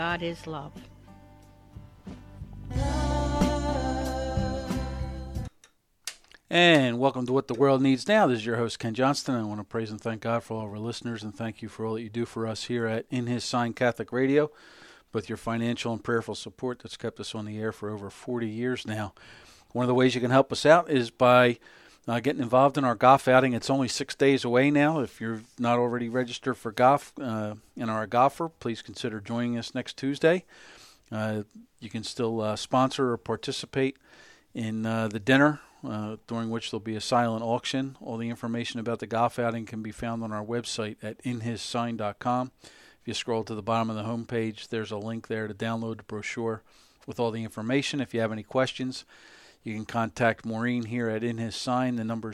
God is love. And welcome to What the World Needs Now. This is your host, Ken Johnston. I want to praise and thank God for all of our listeners and thank you for all that you do for us here at In His Sign Catholic Radio, both your financial and prayerful support that's kept us on the air for over 40 years now. One of the ways you can help us out is by getting involved in our golf outing. It's only 6 days away now. If you're not already registered for golf and are a golfer, please consider joining us next Tuesday. You can still sponsor or participate in the dinner, during which there'll be a silent auction. All the information about the golf outing can be found on our website at inhissign.com. If you scroll to the bottom of the homepage, there's a link there to download the brochure with all the information. If you have any questions, you can contact Maureen here at In His Sign. The number is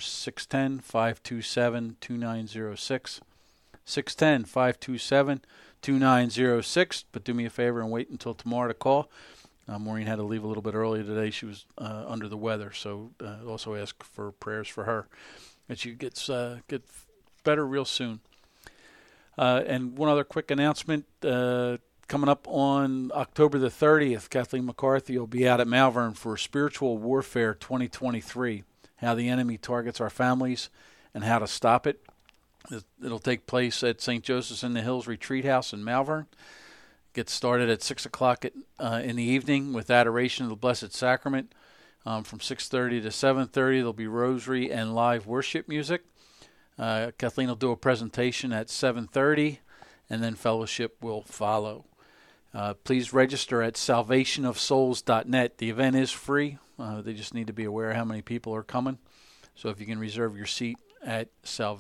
610-527-2906. 610-527-2906. But do me a favor and wait until tomorrow to call. Maureen had to leave a little bit early today. She was under the weather, so also ask for prayers for her that she gets better real soon. And one other quick announcement. Coming up on October the 30th, Kathleen McCarthy will be out at Malvern for Spiritual Warfare 2023, how the enemy targets our families and how to stop it. It'll take place at St. Joseph's in the Hills Retreat House in Malvern. Gets started at 6 o'clock in the evening with adoration of the Blessed Sacrament. From 6:30 to 7:30, there'll be rosary and live worship music. Kathleen will do a presentation at 7:30, and then fellowship will follow. Please register at salvationofsouls.net. The event is free. They just need to be aware how many people are coming. So if you can reserve your seat at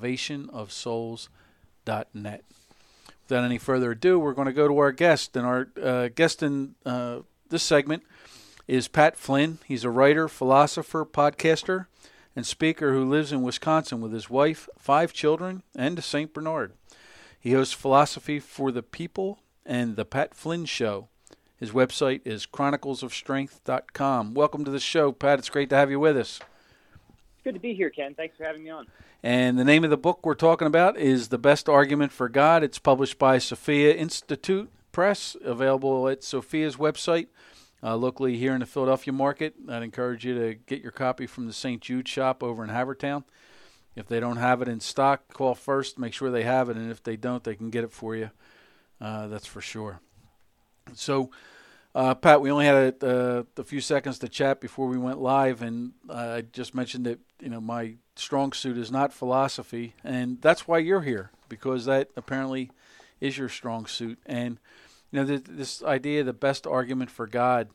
salvationofsouls.net. Without any further ado, we're going to go to our guest. And our guest in this segment is Pat Flynn. He's a writer, philosopher, podcaster, and speaker who lives in Wisconsin with his wife, 5 children, and a St. Bernard. He hosts Philosophy for the People and The Pat Flynn Show. His website is chroniclesofstrength.com. Welcome to the show, Pat. It's great to have you with us. Good to be here, Ken. Thanks for having me on. And the name of the book we're talking about is The Best Argument for God. It's published by Sophia Institute Press, available at Sophia's website, locally here in the Philadelphia market. I'd encourage you to get your copy from the St. Jude shop over in Havertown. If they don't have it in stock, call first, make sure they have it, and if they don't, they can get it for you. That's for sure. So, Pat, we only had a few seconds to chat before we went live, and I just mentioned that my strong suit is not philosophy, and that's why you're here, because that apparently is your strong suit. And this idea, the best argument for God,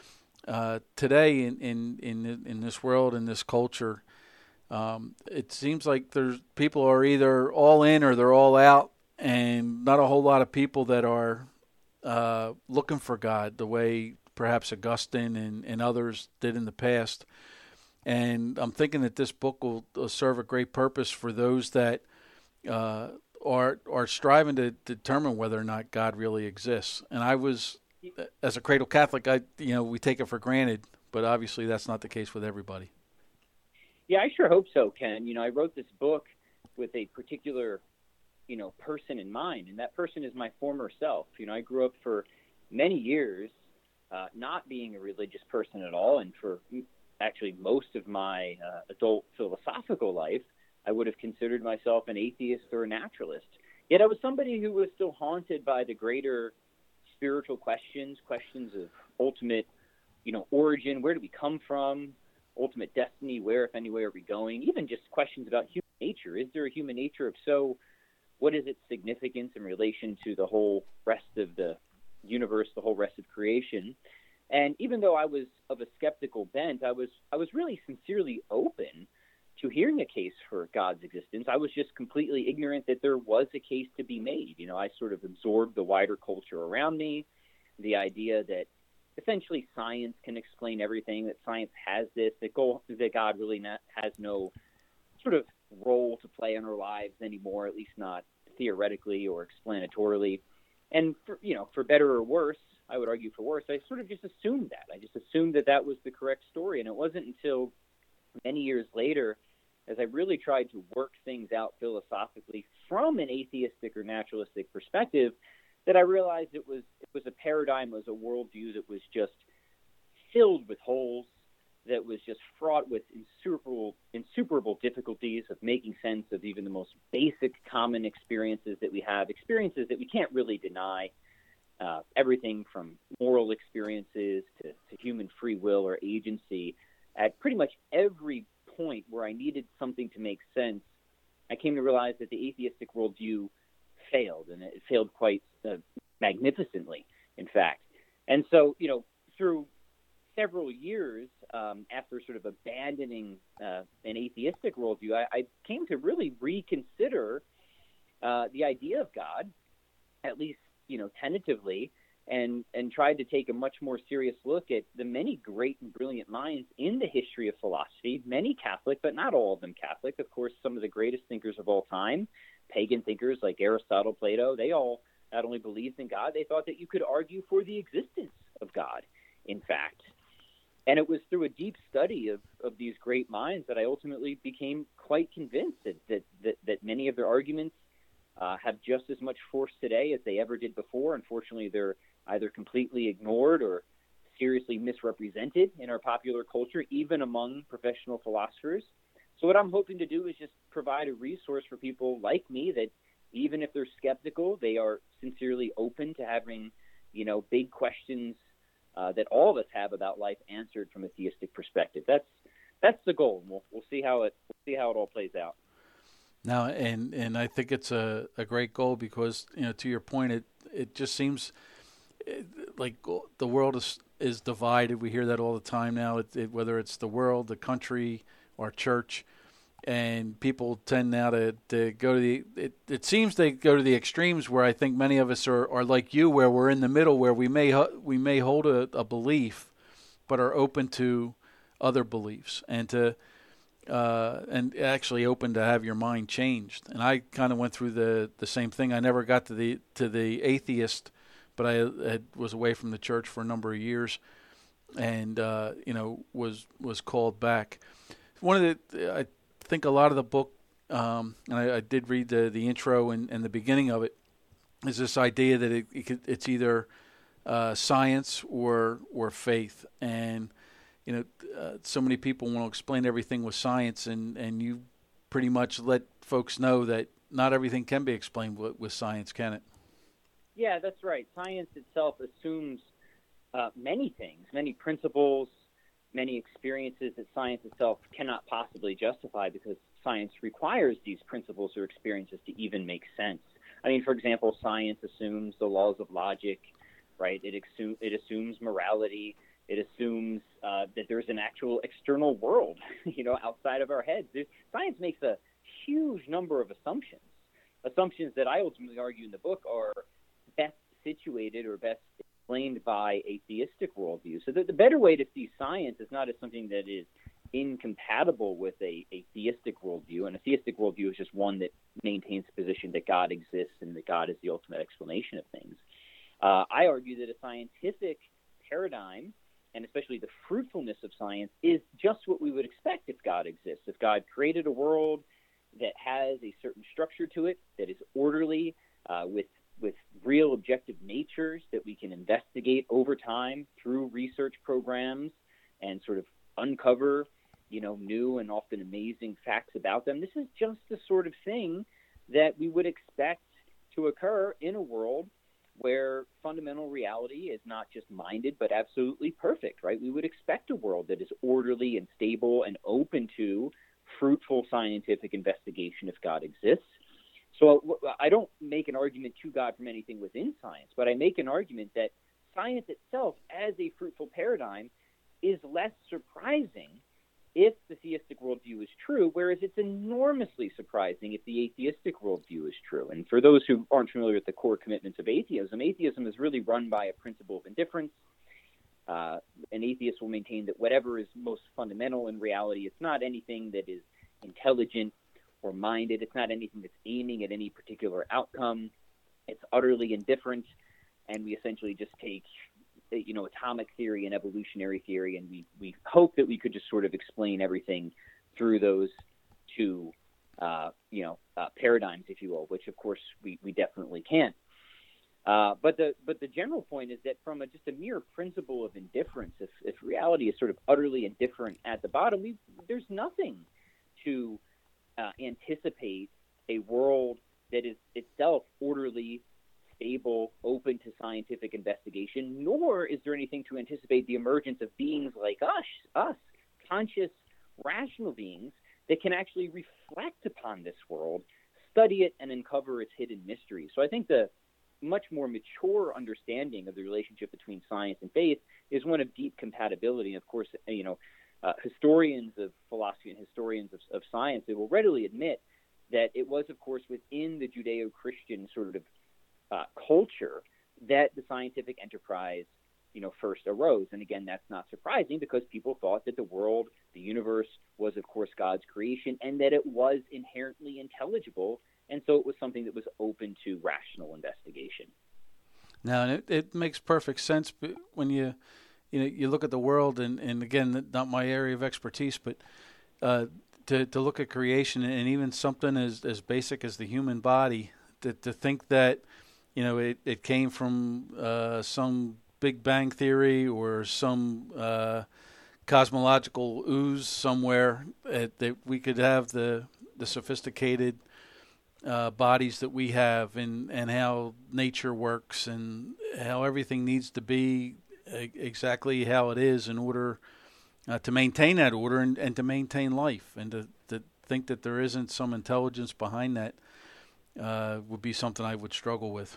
today in this world, in this culture, it seems like people are either all in or they're all out, and not a whole lot of people that are looking for God the way perhaps Augustine and others did in the past. And I'm thinking that this book will serve a great purpose for those that are striving to determine whether or not God really exists. And I was, as a cradle Catholic, we take it for granted, but obviously that's not the case with everybody. Yeah, I sure hope so, Ken. I wrote this book with a particular person in mind, and that person is my former self. I grew up for many years not being a religious person at all, and for actually most of my adult philosophical life, I would have considered myself an atheist or a naturalist. Yet I was somebody who was still haunted by the greater spiritual questions of ultimate, origin, where do we come from, ultimate destiny, where, if anywhere, are we going, even just questions about human nature. Is there a human nature? If so, what is its significance in relation to the whole rest of the universe, the whole rest of creation? And even though I was of a skeptical bent, I was really sincerely open to hearing a case for God's existence. I was just completely ignorant that there was a case to be made. I sort of absorbed the wider culture around me, the idea that essentially science can explain everything, that science has this, that God really has no sort of role to play in our lives anymore, at least not theoretically or explanatorily. And for better or worse, I would argue for worse, I sort of just assumed that. I just assumed that was the correct story. And it wasn't until many years later, as I really tried to work things out philosophically from an atheistic or naturalistic perspective, that I realized it was a paradigm, it was a worldview that was just filled with holes, that was just fraught with insuperable difficulties of making sense of even the most basic common experiences that we have, experiences that we can't really deny, everything from moral experiences to human free will or agency. At pretty much every point where I needed something to make sense, I came to realize that the atheistic worldview failed, and it failed quite magnificently, in fact. And so, through several years after sort of abandoning an atheistic worldview, I came to really reconsider the idea of God, at least, tentatively, and tried to take a much more serious look at the many great and brilliant minds in the history of philosophy, many Catholic, but not all of them Catholic. Of course, some of the greatest thinkers of all time, pagan thinkers like Aristotle, Plato, they all not only believed in God, they thought that you could argue for the existence of God, in fact. And it was through a deep study of these great minds that I ultimately became quite convinced that many of their arguments have just as much force today as they ever did before. Unfortunately, they're either completely ignored or seriously misrepresented in our popular culture, even among professional philosophers. So what I'm hoping to do is just provide a resource for people like me that even if they're skeptical, they are sincerely open to having, big questions that all of us have about life answered from a theistic perspective. That's the goal. And we'll see how it all plays out. Now, and I think it's a great goal because, to your point, it just seems like the world is divided. We hear that all the time now, whether it's the world, the country, or church, and people tend now to go to it seems they go to the extremes where I think many of us are like you, where we're in the middle, where we may hold a belief, but are open to other beliefs and actually open to have your mind changed. And I kind of went through the same thing. I never got to the atheist, but I was away from the church for a number of years, and was called back. I think a lot of the book, and I did read the intro and the beginning of it, is this idea that it's either science or faith. And so many people want to explain everything with science, and you pretty much let folks know that not everything can be explained with science, can it? Yeah, that's right. Science itself assumes many things, many principles, many experiences that science itself cannot possibly justify because science requires these principles or experiences to even make sense. I mean, for example, science assumes the laws of logic, right? It assumes morality. It assumes that there's an actual external world, outside of our heads. Science makes a huge number of assumptions that I ultimately argue in the book are best situated or best explained by a theistic worldview. So the better way to see science is not as something that is incompatible with a theistic worldview, and a theistic worldview is just one that maintains the position that God exists and that God is the ultimate explanation of things. I argue that a scientific paradigm, and especially the fruitfulness of science, is just what we would expect if God exists. If God created a world that has a certain structure to it, that is orderly, with real objective natures that we can investigate over time through research programs and sort of uncover, new and often amazing facts about them. This is just the sort of thing that we would expect to occur in a world where fundamental reality is not just minded, but absolutely perfect, right? We would expect a world that is orderly and stable and open to fruitful scientific investigation if God exists. So I don't make an argument to God from anything within science, but I make an argument that science itself as a fruitful paradigm is less surprising if the theistic worldview is true, whereas it's enormously surprising if the atheistic worldview is true. And for those who aren't familiar with the core commitments of atheism is really run by a principle of indifference. An atheist will maintain that whatever is most fundamental in reality, it's not anything that is intelligent or minded. It's not anything that's aiming at any particular outcome. It's utterly indifferent, and we essentially just take, atomic theory and evolutionary theory, and we hope that we could just sort of explain everything through those two, paradigms, if you will, which of course we definitely can. But the general point is that from just a mere principle of indifference, if reality is sort of utterly indifferent at the bottom, there's nothing to anticipate a world that is itself orderly, stable, open to scientific investigation, nor is there anything to anticipate the emergence of beings like us, conscious, rational beings that can actually reflect upon this world, study it, and uncover its hidden mysteries. So I think the much more mature understanding of the relationship between science and faith is one of deep compatibility. And of course, historians of philosophy and historians of science, they will readily admit that it was, of course, within the Judeo-Christian sort of culture that the scientific enterprise, first arose. And again, that's not surprising because people thought that the world, the universe, was, of course, God's creation and that it was inherently intelligible. And so it was something that was open to rational investigation. Now, and it makes perfect sense when you look at the world, and again, not my area of expertise, but to look at creation and even something as basic as the human body, to think that it came from some Big Bang theory or some cosmological ooze somewhere, that we could have the sophisticated bodies that we have, and how nature works and how everything needs to be exactly how it is in order to maintain that order and to maintain life, and to think that there isn't some intelligence behind that would be something I would struggle with.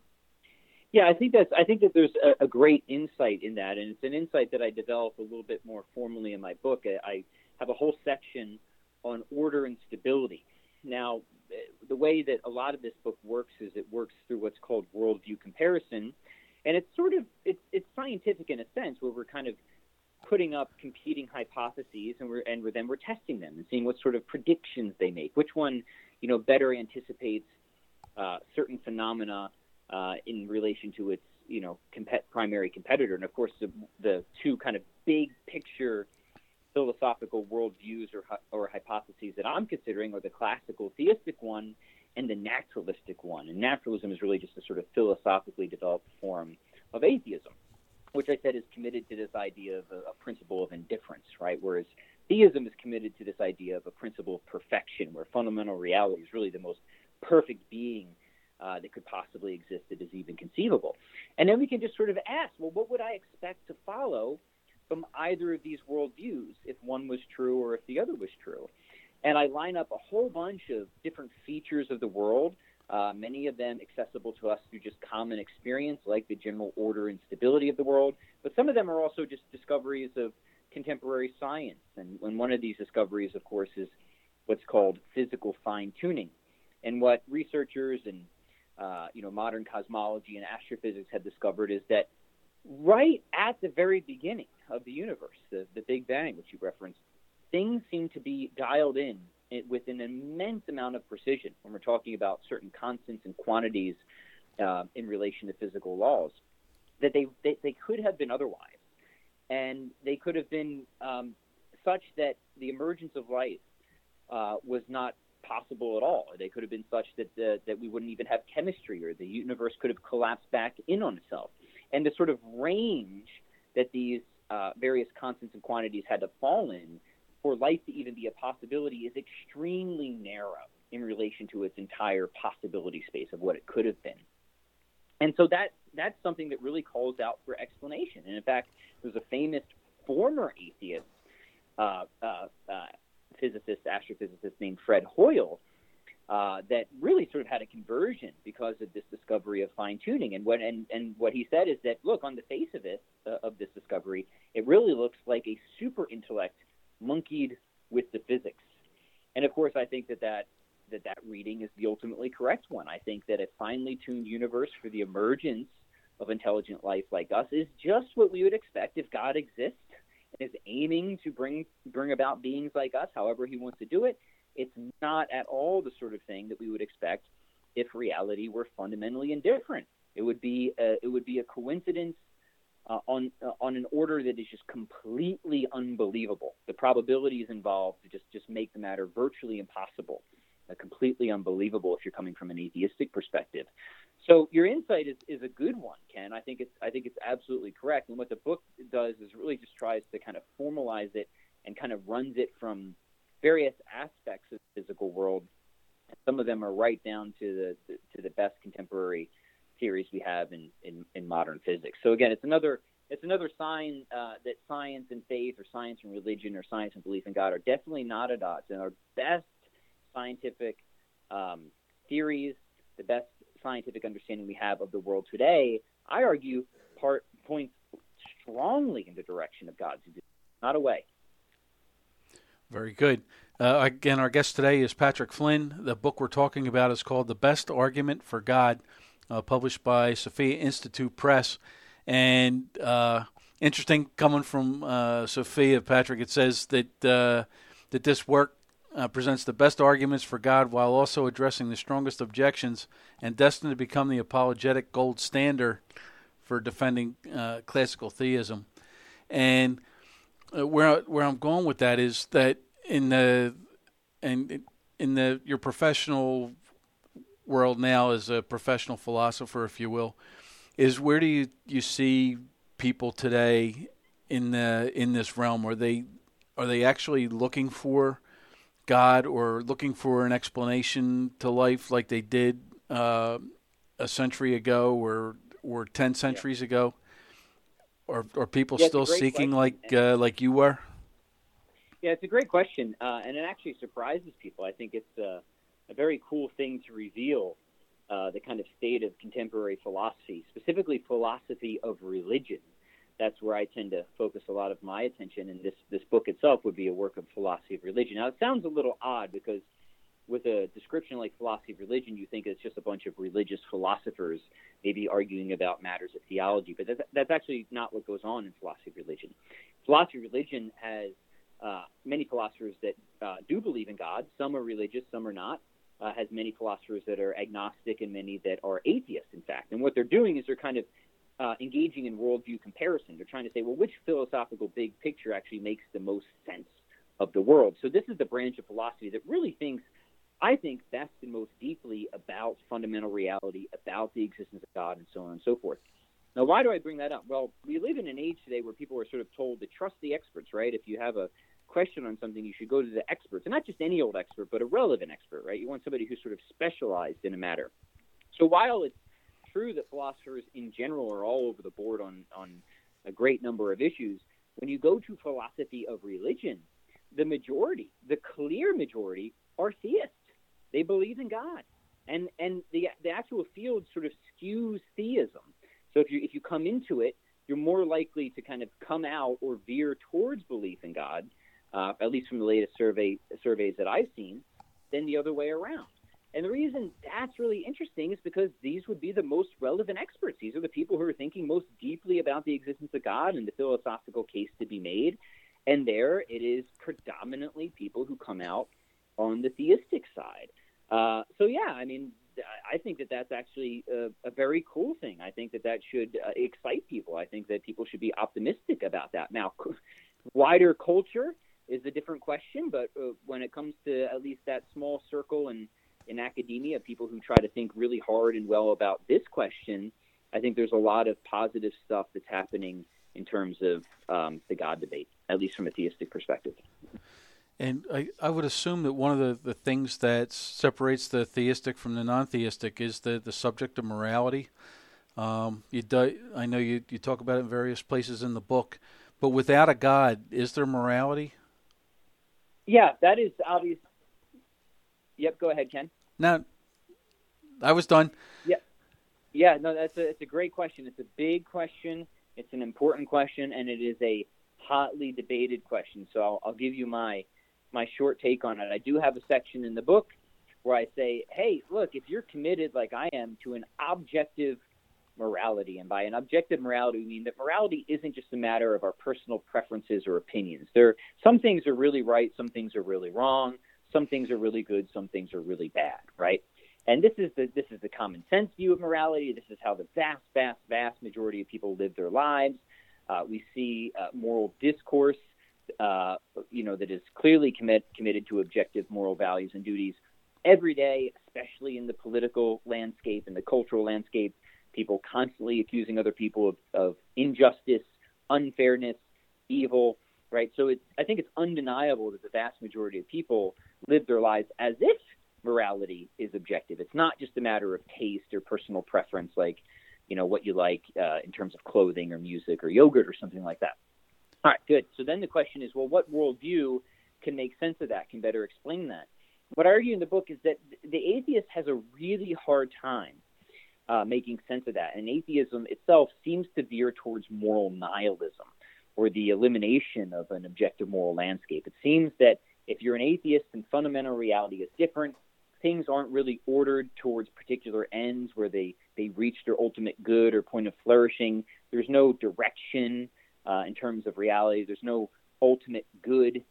Yeah, I think that there's a great insight in that, and it's an insight that I develop a little bit more formally in my book. I have a whole section on order and stability. Now, the way that a lot of this book works is it works through what's called worldview comparison, and it's it's scientific in a sense, where we're kind of putting up competing hypotheses, and we're testing them and seeing what sort of predictions they make, which one better anticipates certain phenomena in relation to its primary competitor. And of course, the two kind of big picture philosophical worldviews or hypotheses that I'm considering are the classical theistic one and the naturalistic one. And naturalism is really just a sort of philosophically developed form of atheism, which I said is committed to this idea of a principle of indifference, right? Whereas theism is committed to this idea of a principle of perfection, where fundamental reality is really the most perfect being that could possibly exist that is even conceivable. And then we can just sort of ask, well, what would I expect to follow from either of these worldviews if one was true or if the other was true? And I line up a whole bunch of different features of the world, many of them accessible to us through just common experience, like the general order and stability of the world. But some of them are also just discoveries of contemporary science. And one of these discoveries, of course, is what's called physical fine-tuning. And what researchers and modern cosmology and astrophysics have discovered is that right at the very beginning of the universe, the Big Bang, which you referenced, things seem to be dialed in with an immense amount of precision when we're talking about certain constants and quantities in relation to physical laws, that they could have been otherwise. And they could have been such that the emergence of life was not possible at all. They could have been such that we wouldn't even have chemistry, or the universe could have collapsed back in on itself. And the sort of range that these various constants and quantities had to fall in for life to even be a possibility is extremely narrow in relation to its entire possibility space of what it could have been. And so that's something that really calls out for explanation. And in fact, there's a famous former atheist astrophysicist named Fred Hoyle that really sort of had a conversion because of this discovery of fine-tuning. And what he said is that, look, on the face of it, of this discovery, it really looks like a super intellect monkeyed with the physics. And of course, I think that reading is the ultimately correct one. I think that a finely tuned universe for the emergence of intelligent life like us is just what we would expect if God exists and is aiming to bring about beings like us, however he wants to do it. It's not at all the sort of thing that we would expect if reality were fundamentally indifferent. It would be a coincidence on an order that is just completely unbelievable. The probabilities involved just make the matter virtually impossible, completely unbelievable if you're coming from an atheistic perspective. So your insight is a good one, Ken. I think it's absolutely correct. And what the book does is really just tries to kind of formalize it and kind of runs it from various aspects of the physical world. Some of them are right down to the best contemporary theories we have in modern physics. So again, it's another sign that science and faith, or science and religion, or science and belief in God are definitely not at odds. And our best scientific theories, the best scientific understanding we have of the world today, I argue, points strongly in the direction of God's existence, not away. Very good. Again, our guest today is Patrick Flynn. The book we're talking about is called The Best Argument for God, published by Sophia Institute Press. And interesting, coming from Sophia, Patrick, it says that that this work presents the best arguments for God while also addressing the strongest objections, and destined to become the apologetic gold standard for defending classical theism. And where I'm going with that is that in your professional world now, as a professional philosopher, if you will, is where do you see people today in this realm? Are they actually looking for God, or looking for an explanation to life like they did a century ago or 10 centuries ago? Or are people still seeking question. like you were? Yeah, it's a great question, and it actually surprises people. I think it's a very cool thing to reveal the kind of state of contemporary philosophy, specifically philosophy of religion. That's where I tend to focus a lot of my attention, and this book itself would be a work of philosophy of religion. Now, it sounds a little odd because with a description like philosophy of religion, you think it's just a bunch of religious philosophers maybe arguing about matters of theology, but that's actually not what goes on in philosophy of religion. Philosophy of religion has many philosophers that do believe in God. Some are religious, some are not. Has many philosophers that are agnostic and many that are atheists, in fact. And what they're doing is they're kind of engaging in worldview comparison. They're trying to say, well, which philosophical big picture actually makes the most sense of the world? So this is the branch of philosophy that really thinks, I think, best and most deeply about fundamental reality, about the existence of God, and so on and so forth. Now, why do I bring that up? Well, we live in an age today where people are sort of told to trust the experts, right? If you have a question on something, you should go to the experts, and not just any old expert, but a relevant expert, right? You want somebody who's sort of specialized in a matter. So while it's true that philosophers in general are all over the board on a great number of issues, when you go to philosophy of religion, the majority, the clear majority, are theists. They believe in God, and the actual field sort of skews theism. So if you come into it, you're more likely to kind of come out or veer towards belief in God, at least from the latest surveys that I've seen, than the other way around. And the reason that's really interesting is because these would be the most relevant experts. These are the people who are thinking most deeply about the existence of God and the philosophical case to be made. And there it is predominantly people who come out on the theistic side. So, yeah, I mean, I think that that's actually a very cool thing. I think that should excite people. I think that people should be optimistic about that. Now, wider culture is a different question, but when it comes to at least that small circle in academia, people who try to think really hard and well about this question, I think there's a lot of positive stuff that's happening in terms of the God debate, at least from a theistic perspective. And I would assume that one of the things that separates the theistic from the non-theistic is the subject of morality. I know you talk about it in various places in the book, but without a God, is there morality? Yeah, that is obvious. Yep, go ahead, Ken. No, I was done. Yeah. No, it's a great question. It's a big question. It's an important question, and it is a hotly debated question. So I'll give you my short take on it. I do have a section in the book where I say, hey, look, if you're committed like I am to an objective morality, and by an objective morality, we mean that morality isn't just a matter of our personal preferences or opinions. Some things are really right, some things are really wrong, some things are really good, some things are really bad, right? And this is the common sense view of morality. This is how the vast majority of people live their lives. We see moral discourse, that is clearly committed to objective moral values and duties every day, especially in the political landscape and the cultural landscape, people constantly accusing other people of injustice, unfairness, evil, right? So I think it's undeniable that the vast majority of people live their lives as if morality is objective. It's not just a matter of taste or personal preference, like, what you like in terms of clothing or music or yogurt or something like that. All right, good. So then the question is, well, what worldview can make sense of that, can better explain that? What I argue in the book is that the atheist has a really hard time making sense of that. And atheism itself seems to veer towards moral nihilism, or the elimination of an objective moral landscape. It seems that if you're an atheist and fundamental reality is different, things aren't really ordered towards particular ends where they reach their ultimate good or point of flourishing. There's no direction in terms of reality. There's no ultimate good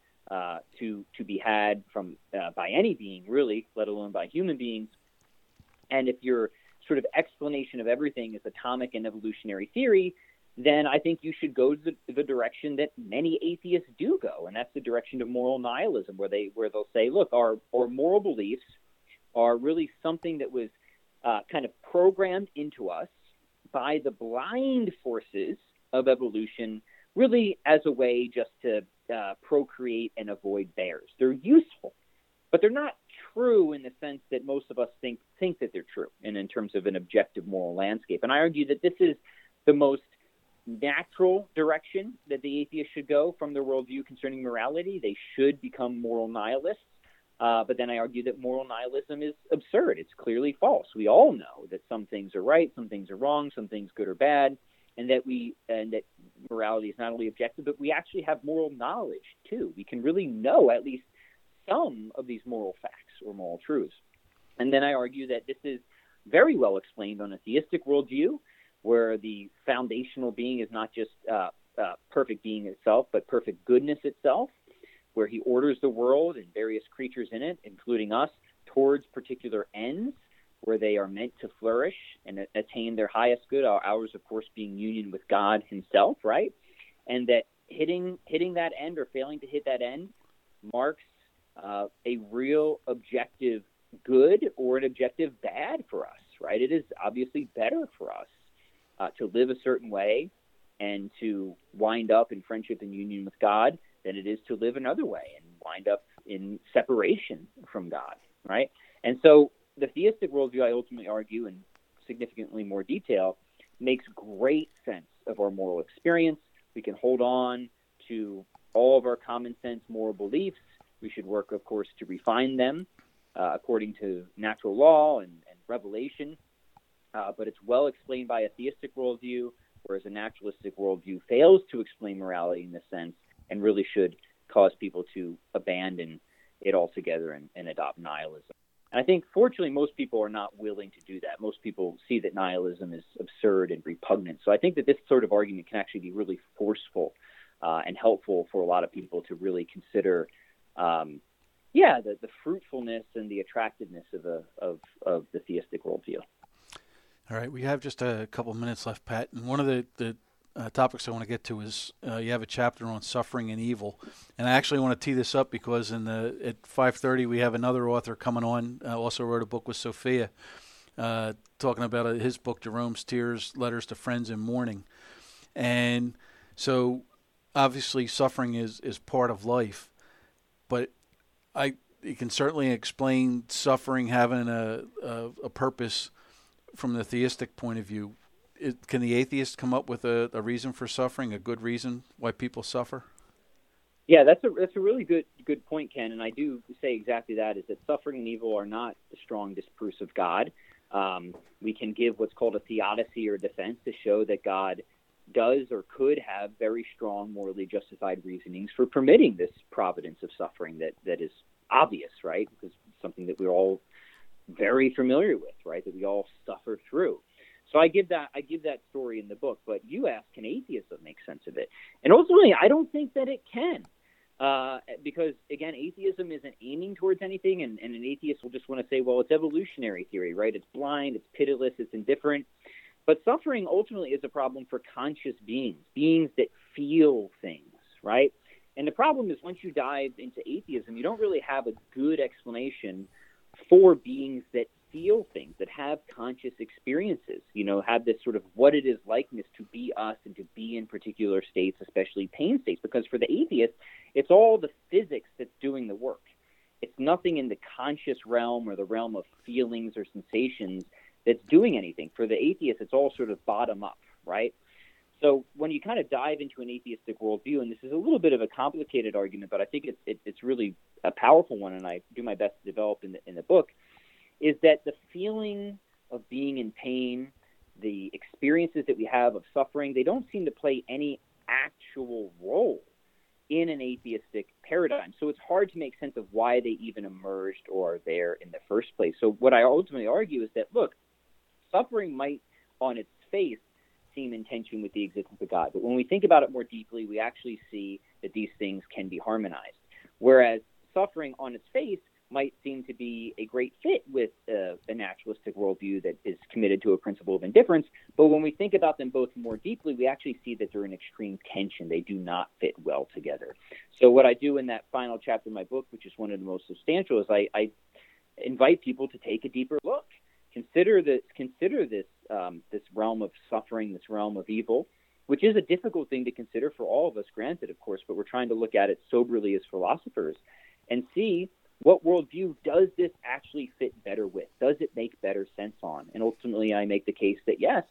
to be had from by any being, really, let alone by human beings. And if your sort of explanation of everything is atomic and evolutionary theory, then I think you should go to the direction that many atheists do go, and that's the direction of moral nihilism, where they'll say, look, our moral beliefs are really something that was kind of programmed into us by the blind forces of evolution, really as a way just to procreate and avoid bears. They're useful, but they're not true in the sense that most of us think that they're true, and in terms of an objective moral landscape. And I argue that this is the most natural direction that the atheist should go from their worldview concerning morality. They should become moral nihilists. But then I argue that moral nihilism is absurd. It's clearly false. We all know that some things are right, some things are wrong, some things good or bad, and that morality is not only objective, but we actually have moral knowledge too. We can really know at least some of these moral facts or moral truths. And then I argue that this is very well explained on a theistic worldview, where the foundational being is not just perfect being itself, but perfect goodness itself, where he orders the world and various creatures in it, including us, towards particular ends where they are meant to flourish and attain their highest good, ours, of course, being union with God himself, right? And that hitting that end or failing to hit that end marks a real objective good or an objective bad for us, right? It is obviously better for us to live a certain way and to wind up in friendship and union with God than it is to live another way and wind up in separation from God, right? And so the theistic worldview, I ultimately argue in significantly more detail, makes great sense of our moral experience. We can hold on to all of our common sense moral beliefs. We should work, of course, to refine them according to natural law and revelation. But it's well explained by a theistic worldview, whereas a naturalistic worldview fails to explain morality in this sense and really should cause people to abandon it altogether and adopt nihilism. And I think, fortunately, most people are not willing to do that. Most people see that nihilism is absurd and repugnant. So I think that this sort of argument can actually be really forceful and helpful for a lot of people to really consider the fruitfulness and the attractiveness of the theistic worldview. All right, we have just a couple minutes left, Pat. And one of the topics I want to get to is you have a chapter on suffering and evil. And I actually want to tee this up because at 5:30 we have another author coming on, also wrote a book with Sophia, talking about his book, Jerome's Tears, Letters to Friends in Mourning. And so obviously suffering is part of life, but you can certainly explain suffering having a purpose from the theistic point of view. Can the atheist come up with a reason for suffering, a good reason why people suffer? Yeah, that's a really good point, Ken. And I do say exactly that, is that suffering and evil are not the strong disproofs of God. We can give what's called a theodicy or defense to show that God does or could have very strong, morally justified reasonings for permitting this providence of suffering that is obvious, right? Because it's something that we're all very familiar with, right? That we all suffer through. So I give that story in the book, but you ask, can atheism make sense of it? And ultimately, I don't think that it can, because again, atheism isn't aiming towards anything, and an atheist will just want to say, well, it's evolutionary theory, right? It's blind, it's pitiless, it's indifferent. But suffering ultimately is a problem for conscious beings that feel things, right? And the problem is, once you dive into atheism, you don't really have a good explanation for beings that feel things, that have conscious experiences, have this sort of what it is likeness to be us and to be in particular states, especially pain states. Because for the atheist, it's all the physics that's doing the work. It's nothing in the conscious realm or the realm of feelings or sensations that's doing anything. For the atheist, it's all sort of bottom up, right? So when you kind of dive into an atheistic worldview, and this is a little bit of a complicated argument, but I think it's really a powerful one, and I do my best to develop in the book, is that the feeling of being in pain, the experiences that we have of suffering, they don't seem to play any actual role in an atheistic paradigm. So it's hard to make sense of why they even emerged or are there in the first place. So what I ultimately argue is that, look, suffering might on its face seem in tension with the existence of God, but when we think about it more deeply, we actually see that these things can be harmonized. Whereas suffering on its face might seem to be a great fit with a naturalistic worldview that is committed to a principle of indifference. But when we think about them both more deeply, we actually see that they're in extreme tension. They do not fit well together. So what I do in that final chapter of my book, which is one of the most substantial, is I invite people to take a deeper look. Consider this realm of suffering, this realm of evil, which is a difficult thing to consider for all of us, granted, of course, but we're trying to look at it soberly as philosophers and see what worldview does this actually fit better with? Does it make better sense on? And ultimately, I make the case that yes,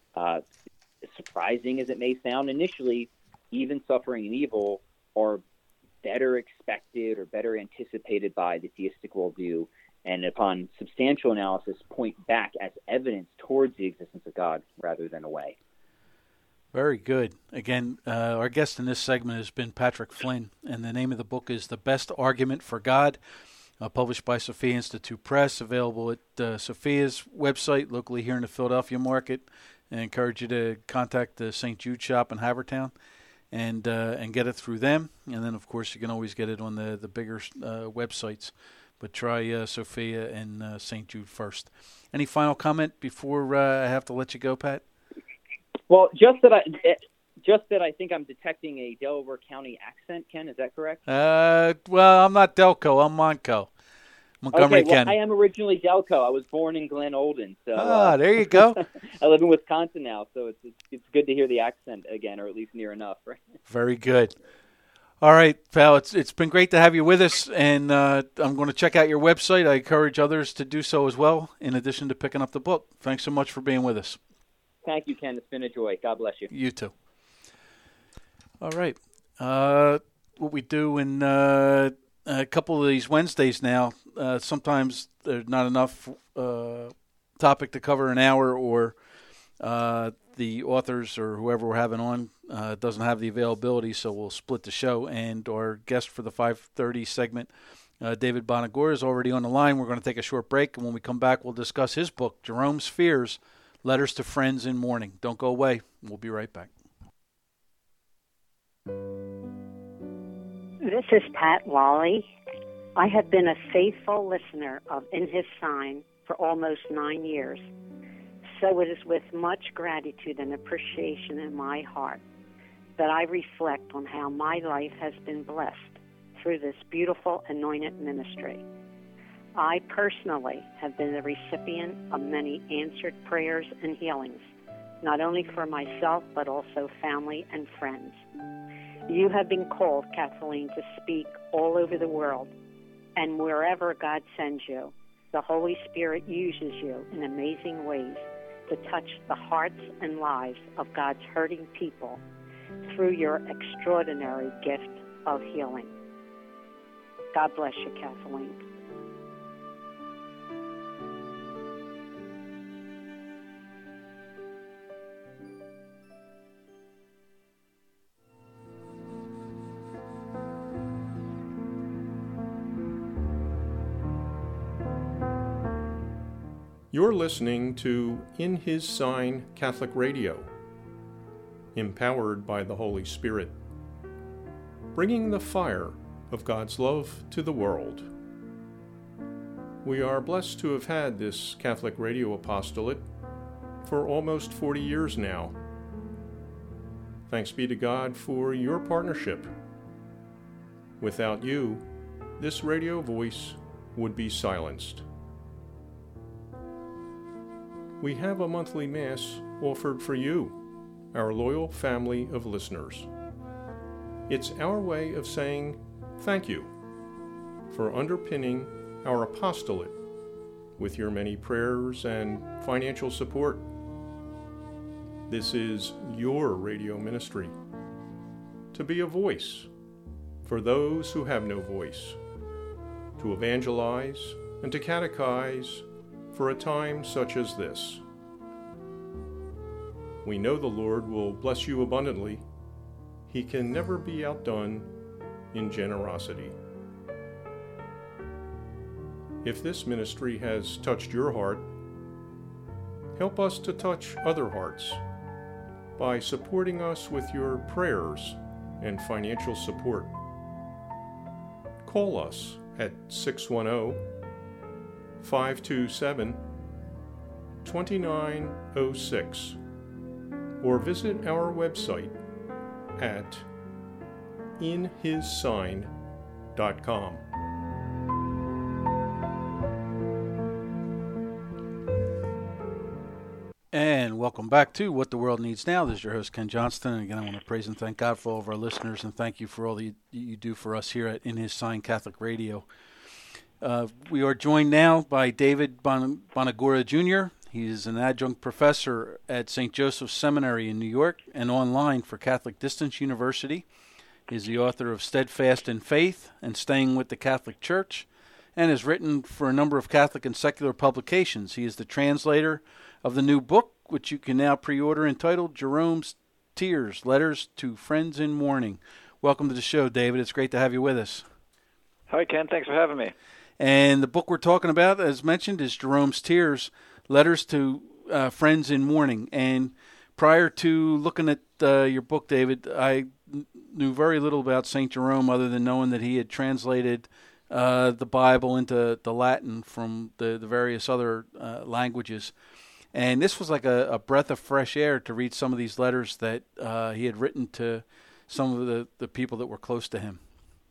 surprising as it may sound initially, even suffering and evil are better expected or better anticipated by the theistic worldview, and upon substantial analysis, point back as evidence towards the existence of God rather than away. Very good. Again, our guest in this segment has been Patrick Flynn, and the name of the book is The Best Argument for God, published by Sophia Institute Press, available at Sophia's website, locally here in the Philadelphia market. I encourage you to contact the St. Jude shop in Havertown and get it through them. And then, of course, you can always get it on the bigger websites. But try Sophia and St. Jude first. Any final comment before I have to let you go, Pat? Well, just that I think I'm detecting a Delaware County accent, Ken. Is that correct? Well, I'm not Delco. I'm Montgomery County. I am originally Delco. I was born in Glen Olden. So, there you go. I live in Wisconsin now, so it's good to hear the accent again, or at least near enough, right? Very good. All right, pal, it's been great to have you with us, and I'm going to check out your website. I encourage others to do so as well, in addition to picking up the book. Thanks so much for being with us. Thank you, Ken. It's been a joy. God bless you. You too. All right. What we do in a couple of these Wednesdays now, sometimes there's not enough topic to cover an hour, or the authors or whoever we're having on doesn't have the availability, so we'll split the show. And our guest for the 5:30 segment, David Bonagura, is already on the line. We're going to take a short break, and when we come back, we'll discuss his book, Jerome's Fears, Letters to Friends in Mourning. Don't go away. We'll be right back. This is Pat Wally. I have been a faithful listener of In His Sign for almost 9 years. So it is with much gratitude and appreciation in my heart that I reflect on how my life has been blessed through this beautiful anointed ministry. I personally have been the recipient of many answered prayers and healings, not only for myself, but also family and friends. You have been called, Kathleen, to speak all over the world, and wherever God sends you, the Holy Spirit uses you in amazing ways to touch the hearts and lives of God's hurting people through your extraordinary gift of healing. God bless you, Kathleen. You're listening to In His Sign Catholic Radio, empowered by the Holy Spirit, bringing the fire of God's love to the world. We are blessed to have had this Catholic radio apostolate for almost 40 years now. Thanks be to God for your partnership. Without you, this radio voice would be silenced. We have a monthly Mass offered for you, our loyal family of listeners. It's our way of saying thank you for underpinning our apostolate with your many prayers and financial support. This is your radio ministry, to be a voice for those who have no voice, to evangelize and to catechize for a time such as this. We know the Lord will bless you abundantly. He can never be outdone in generosity. If this ministry has touched your heart, help us to touch other hearts by supporting us with your prayers and financial support. Call us at 610-527-2906 or visit our website at inhissign.com. And welcome back to What the World Needs Now. This is your host, Ken Johnston. And again, I want to praise and thank God for all of our listeners, and thank you for all that you do for us here at In His Sign Catholic Radio. We are joined now by David Bonagura Jr. He is an adjunct professor at St. Joseph's Seminary in New York and online for Catholic Distance University. He is the author of Steadfast in Faith and Staying with the Catholic Church, and has written for a number of Catholic and secular publications. He is the translator of the new book, which you can now pre-order, entitled Jerome's Tears, Letters to Friends in Mourning. Welcome to the show, David. It's great to have you with us. Hi, Ken. Thanks for having me. And the book we're talking about, as mentioned, is Jerome's Tears, Letters to Friends in Mourning. And prior to looking at your book, David, I knew very little about St. Jerome other than knowing that he had translated the Bible into the Latin from the various other languages. And this was like a breath of fresh air to read some of these letters that he had written to some of the people that were close to him.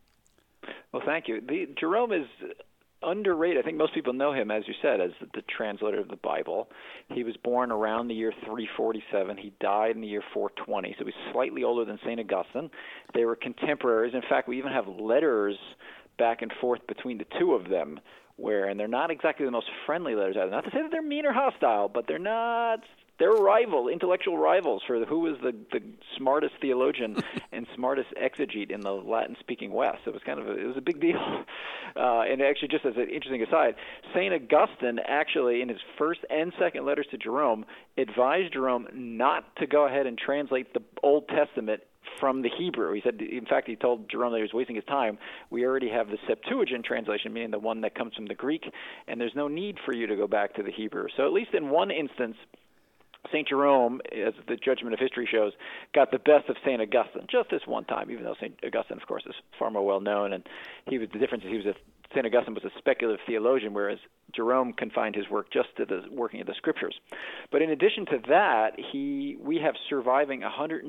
Well, thank you. Jerome is underrated. I think most people know him, as you said, as the translator of the Bible. He was born around the year 347. He died in the year 420, so he's slightly older than St. Augustine. They were contemporaries. In fact, we even have letters back and forth between the two of them, and they're not exactly the most friendly letters either. Not to say that they're mean or hostile, but they're not. They're intellectual rivals for who was the smartest theologian and smartest exegete in the Latin-speaking West. It was it was a big deal. And actually, just as an interesting aside, St. Augustine actually, in his first and second letters to Jerome, advised Jerome not to go ahead and translate the Old Testament from the Hebrew. He said, in fact, he told Jerome that he was wasting his time. We already have the Septuagint translation, meaning the one that comes from the Greek, and there's no need for you to go back to the Hebrew. So at least in one instance, St. Jerome, as the judgment of history shows, got the best of St. Augustine just this one time, even though St. Augustine, of course, is far more well-known. And the difference is St. Augustine was a speculative theologian, whereas Jerome confined his work just to the working of the Scriptures. But in addition to that, we have surviving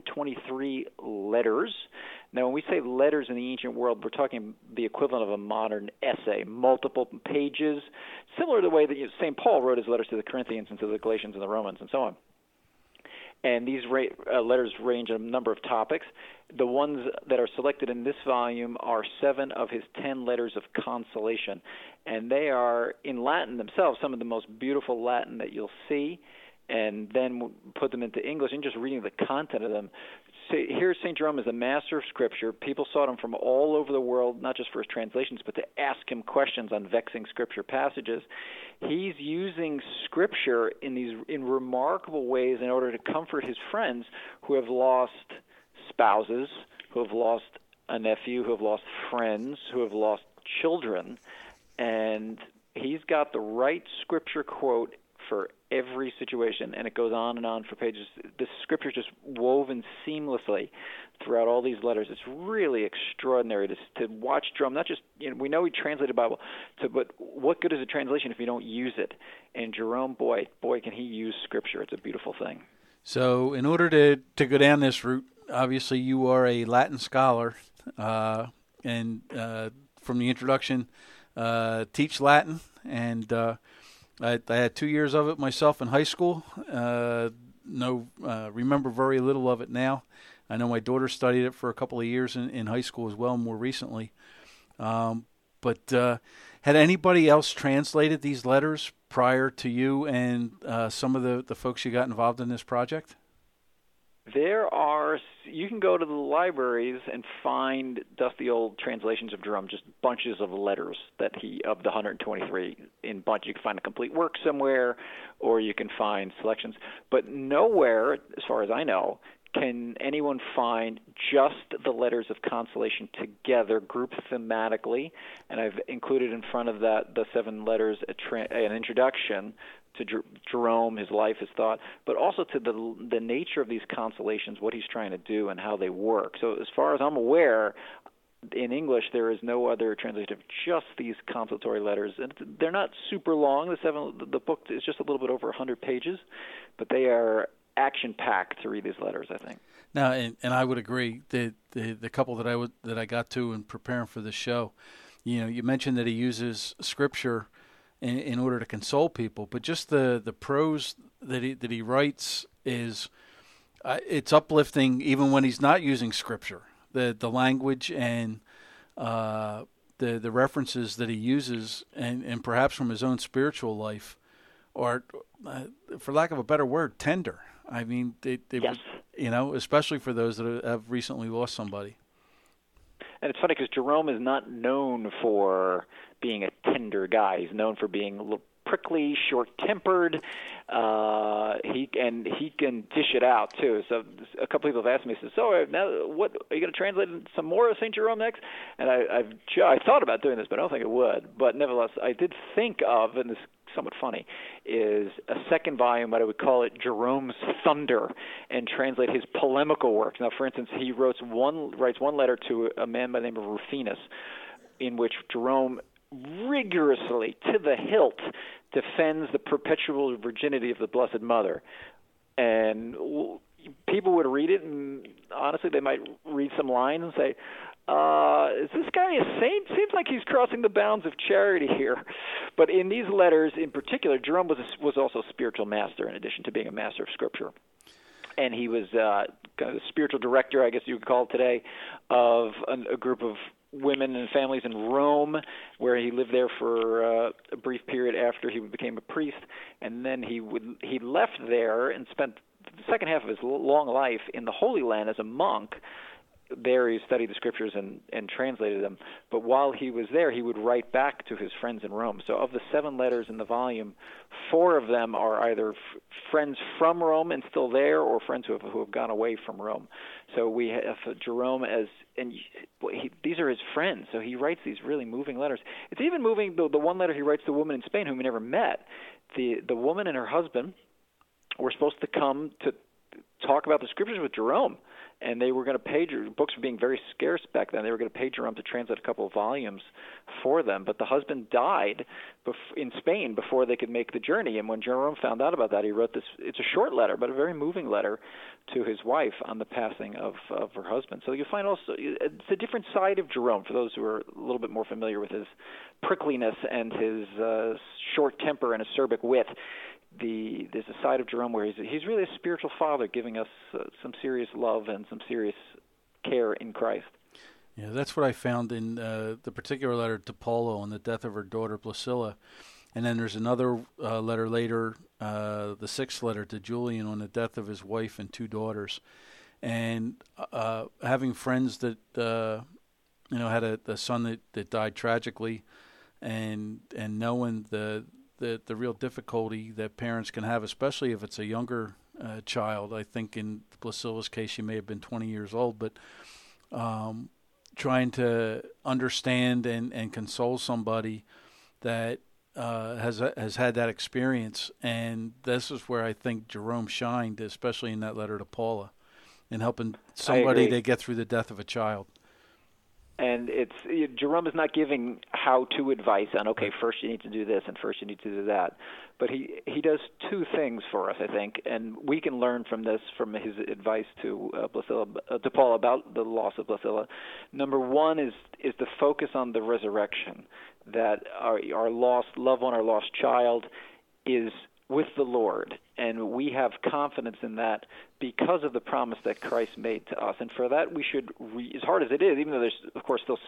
123 letters. Now, when we say letters in the ancient world, we're talking the equivalent of a modern essay, multiple pages, similar to the way that St. Paul wrote his letters to the Corinthians and to the Galatians and the Romans and so on. And these letters range in a number of topics. The ones that are selected in this volume are 7 of his 10 letters of consolation. And they are, in Latin themselves, some of the most beautiful Latin that you'll see. And then put them into English, and just reading the content of them. Here, St. Jerome is a master of Scripture. People sought him from all over the world, not just for his translations, but to ask him questions on vexing Scripture passages. He's using Scripture in remarkable ways in order to comfort his friends who have lost spouses, who have lost a nephew, who have lost friends, who have lost children. And he's got the right Scripture quote for every situation, and it goes on and on for pages. The Scripture is just woven seamlessly throughout all these letters. It's really extraordinary to watch Jerome. Not just, we know he translated the Bible, but what good is a translation if you don't use it? And Jerome, boy, can he use Scripture. It's a beautiful thing. So in order to go down this route, obviously you are a Latin scholar, and from the introduction, teach Latin, and I had 2 years of it myself in high school. Remember very little of it now. I know my daughter studied it for a couple of years in high school as well, more recently. But had anybody else translated these letters prior to you and some of the folks you got involved in this project? You can go to the libraries and find dusty old translations of Jerome, just bunches of letters of the 123 in bunch. You can find a complete work somewhere, or you can find selections. But nowhere, as far as I know, can anyone find just the letters of consolation together, grouped thematically. And I've included in front of that the 7 letters an introduction to Jerome, his life, his thought, but also to the nature of these consolations, what he's trying to do, and how they work. So as far as I'm aware, in English, there is no other translation of just these consolatory letters. And they're not super long. The book is just a little bit over 100 pages, but they are action-packed to read these letters, I think. Now, and I would agree. The couple that I got to in preparing for the show, you mentioned that he uses Scripture in order to console people, but just the prose that he writes is it's uplifting even when he's not using Scripture. The language and the references that he uses, and perhaps from his own spiritual life, are, for lack of a better word, tender. I mean, yes. Especially for those that have recently lost somebody. And it's funny because Jerome is not known for being a tender guy. He's known for being a little prickly, short-tempered. He can dish it out too. So a couple people have asked me, "So now, what are you going to translate some more of St. Jerome next?" And I thought about doing this, but I don't think it would. But nevertheless, I did think of, and this is somewhat funny, is a second volume, what I would call it Jerome's Thunder, and translate his polemical works. Now, for instance, he writes one letter to a man by the name of Rufinus, in which Jerome rigorously, to the hilt, defends the perpetual virginity of the Blessed Mother. And people would read it, and honestly, they might read some lines and say, is this guy a saint? Seems like he's crossing the bounds of charity here. But in these letters in particular, Jerome was also a spiritual master in addition to being a master of Scripture. And he was kind of the spiritual director, I guess you would call it today, of a group of women and families in Rome, where he lived there for a brief period after he became a priest. And then he left there and spent the second half of his long life in the Holy Land as a monk. There he studied the Scriptures and translated them. But while he was there, he would write back to his friends in Rome. So of the 7 letters in the volume, 4 of them are either friends from Rome and still there, or friends who have gone away from Rome. So we have Jerome these are his friends. So he writes these really moving letters. It's even moving, the one letter he writes to a woman in Spain whom he never met. The woman and her husband were supposed to come to talk about the Scriptures with Jerome. And they were going to pay, books were being very scarce back then, they were going to pay Jerome to translate a couple of volumes for them. But the husband died in Spain before they could make the journey. And when Jerome found out about that, he wrote this, it's a short letter, but a very moving letter to his wife on the passing of her husband. So you'll find also, it's a different side of Jerome for those who are a little bit more familiar with his prickliness and his short temper and acerbic wit. There's a side of Jerome where he's really a spiritual father, giving us some serious love and some serious care in Christ. Yeah, that's what I found in the particular letter to Paula on the death of her daughter Placilla. And then there's another letter later, the 6th letter to Julian on the death of his wife and 2 daughters. And having friends that had a son that died tragically, and knowing the real difficulty that parents can have, especially if it's a younger child. I think in Placilla's case, she may have been 20 years old, but trying to understand and console somebody that has had that experience. And this is where I think Jerome shined, especially in that letter to Paula, in helping somebody to get through the death of a child. And Jerome is not giving how-to advice on, okay, first you need to do this and first you need to do that. But he does two things for us, I think, and we can learn from this, from his advice to Paul about the loss of Blasilla. Number one is the focus on the resurrection, that our lost loved one, our lost child, is with the Lord, and we have confidence in that because of the promise that Christ made to us. And for that, we should, as hard as it is, even though there's, of course, still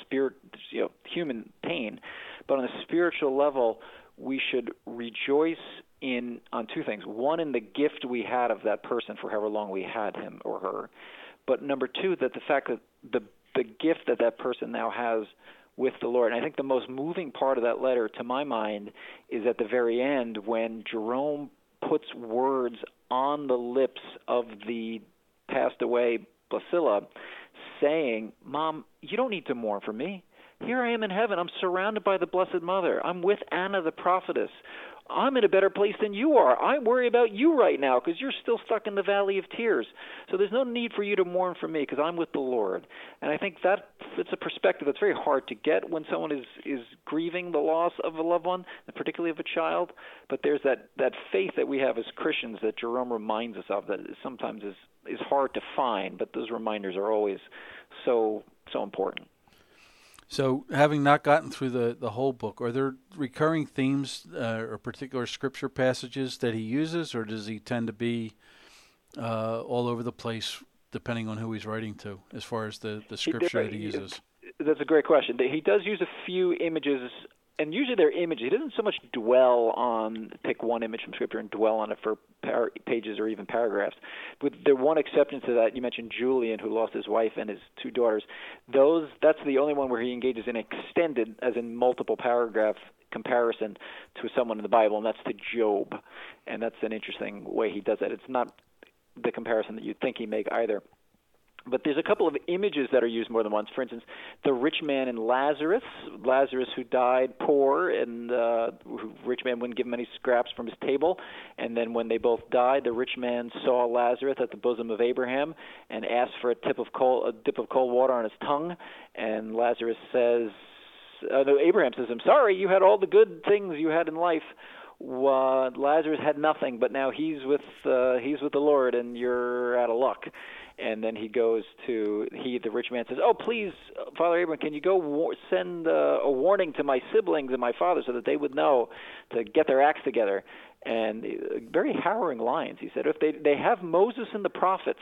human pain, but on a spiritual level, we should rejoice on two things. One, in the gift we had of that person for however long we had him or her. But number two, that the fact that the gift that person now has with the Lord. And I think the most moving part of that letter, to my mind, is at the very end when Jerome puts words on the lips of the passed away Blasilla, saying, Mom, you don't need to mourn for me. Here I am in heaven. I'm surrounded by the Blessed Mother. I'm with Anna the prophetess. I'm in a better place than you are. I worry about you right now because you're still stuck in the valley of tears. So there's no need for you to mourn for me because I'm with the Lord. And I think it's a perspective that's very hard to get when someone is grieving the loss of a loved one, and particularly of a child. But there's that faith that we have as Christians that Jerome reminds us of that sometimes is hard to find, but those reminders are always so important. So, having not gotten through the whole book, are there recurring themes or particular scripture passages that he uses, or does he tend to be all over the place depending on who he's writing to, as far as the scripture that he uses? That's a great question. He does use a few images, and usually they're images. He doesn't so much pick one image from Scripture and dwell on it for pages or even paragraphs. With the one exception to that, you mentioned Julian, who lost his wife and his two daughters. That's the only one where he engages in extended, as in multiple paragraph comparison to someone in the Bible, and that's to Job. And that's an interesting way he does that. It's not the comparison that you'd think he'd make either. But there's a couple of images that are used more than once. For instance, the rich man and Lazarus who died poor, and the rich man wouldn't give him any scraps from his table. And then when they both died, the rich man saw Lazarus at the bosom of Abraham and asked for a dip of cold water on his tongue. And Lazarus says, Abraham says, I'm sorry, you had all the good things you had in life. Lazarus had nothing, but now he's with the Lord, and you're out of luck. And then the rich man says, oh, please, Father Abraham, can you go send a warning to my siblings and my father so that they would know to get their acts together? And very harrowing lines. He said, if they have Moses and the prophets,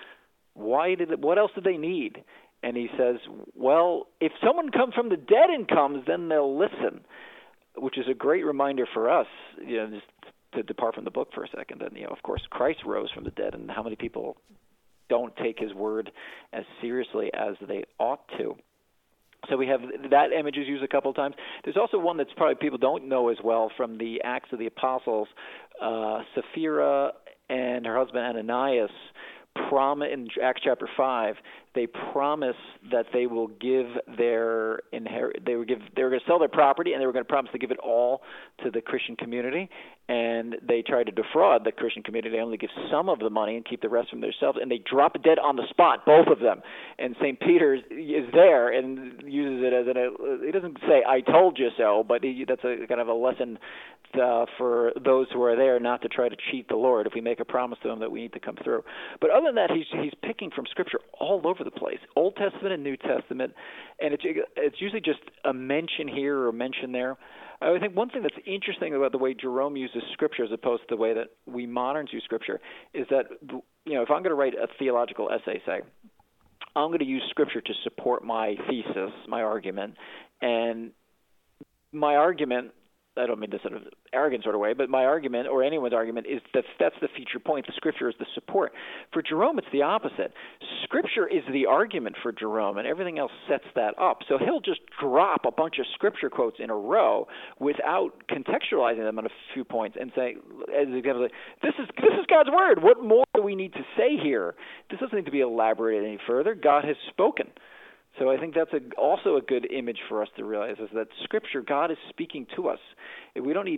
what else do they need? And he says, well, if someone comes from the dead and comes, then they'll listen, which is a great reminder for us, just to depart from the book for a second. And, of course, Christ rose from the dead, and how many people don't take his word as seriously as they ought to. So we have that image is used a couple of times. There's also one that's probably people don't know as well from the Acts of the Apostles. Sapphira and her husband Ananias in Acts chapter 5, they promise that they will give they were going to sell their property, and they were going to promise to give it all to the Christian community. And they tried to defraud the Christian community. They only give some of the money and keep the rest from themselves, and they drop dead on the spot, both of them. And St. Peter is there and uses it as he doesn't say, I told you so, but that's a kind of a lesson for those who are there not to try to cheat the Lord if we make a promise to him that we need to come through. But other than that, he's picking from Scripture all over the place, Old Testament and New Testament, and it's usually just a mention here or a mention there. I think one thing that's interesting about the way Jerome uses Scripture as opposed to the way that we moderns use Scripture is that, if I'm going to write a theological essay, say, I'm going to use Scripture to support my thesis, my argument, and my argument, I don't mean this in an arrogant sort of way, but my argument, or anyone's argument, is that that's the feature point. The Scripture is the support. For Jerome, it's the opposite. Scripture is the argument for Jerome, and everything else sets that up. So he'll just drop a bunch of Scripture quotes in a row without contextualizing them on a few points and say, as an example, this is God's word. What more do we need to say here? This doesn't need to be elaborated any further. God has spoken. So I think that's also a good image for us to realize is that Scripture, God is speaking to us. We don't need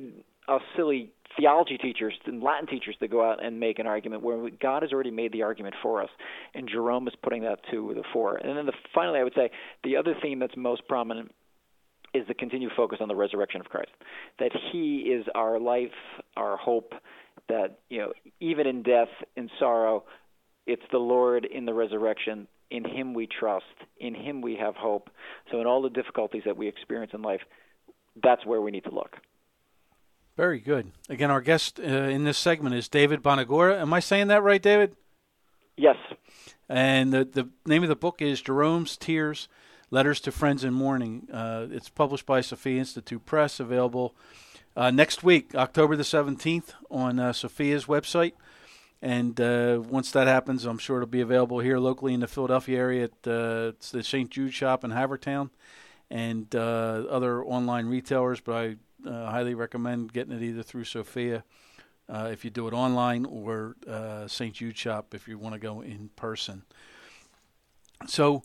us silly theology teachers and Latin teachers to go out and make an argument where God has already made the argument for us, and Jerome is putting that to the fore. And then finally, I would say the other theme that's most prominent is the continued focus on the resurrection of Christ, that he is our life, our hope, that even in death, in sorrow, it's the Lord in the resurrection. In him we trust. In him we have hope. So in all the difficulties that we experience in life, that's where we need to look. Very good. Again, our guest in this segment is David Bonagura. Am I saying that right, David? Yes. And the name of the book is Jerome's Tears, Letters to Friends in Mourning. It's published by Sophia Institute Press, available next week, October the 17th, on Sophia's website. And once that happens, I'm sure it'll be available here locally in the Philadelphia area at the St. Jude shop in Havertown and other online retailers, but I highly recommend getting it either through Sophia if you do it online, or St. Jude shop if you want to go in person. So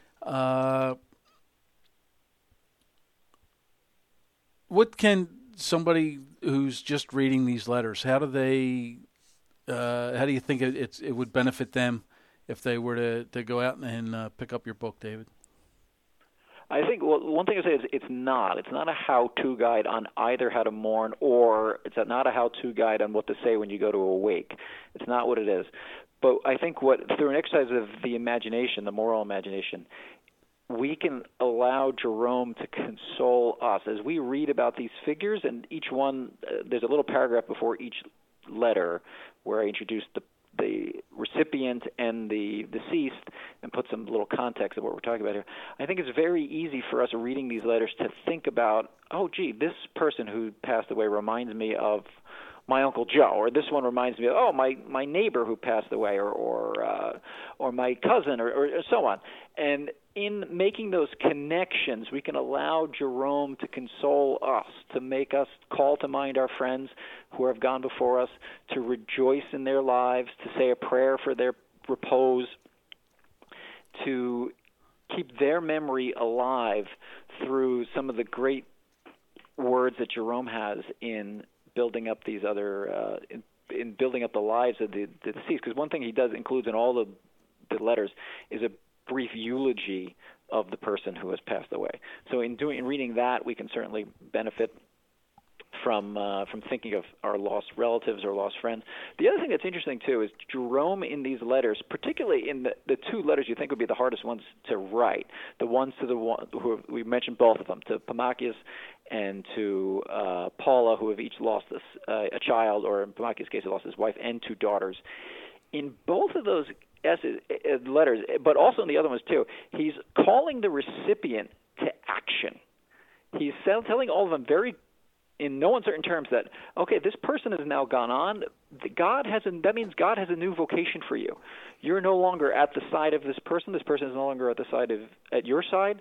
what can somebody who's just reading these letters, how do you think it would benefit them if they were to go out and pick up your book, David? I think one thing I say is it's not a how-to guide on either how to mourn, or it's not a how-to guide on what to say when you go to a wake. It's not what it is. But I think through an exercise of the imagination, the moral imagination, we can allow Jerome to console us as we read about these figures, and each one, there's a little paragraph before each letter where I introduce the recipient and the deceased and put some little context of what we're talking about here. I think it's very easy for us reading these letters to think about, oh, gee, this person who passed away reminds me of my Uncle Joe, or this one reminds me of, my neighbor who passed away, or my cousin, or so on. And in making those connections, we can allow Jerome to console us, to make us call to mind our friends who have gone before us, to rejoice in their lives, to say a prayer for their repose, to keep their memory alive through some of the great words that Jerome has in building up these other in building up the lives of the deceased. Because one thing he includes in all the letters is a brief eulogy of the person who has passed away. So in reading that, we can certainly benefit from thinking of our lost relatives or lost friends. The other thing that's interesting too is Jerome in these letters, particularly in the two letters you think would be the hardest ones to write, the ones to the one who we mentioned both of them, to Pamachius and to Paula, who have each lost a child, or in Pamachius' case, he lost his wife and two daughters. In both of those letters, but also in the other ones too, he's calling the recipient to action. He's telling all of them in no uncertain terms that, okay, this person has now gone on. That means God has a new vocation for you. You're no longer at the side of this person. This person is no longer at your side.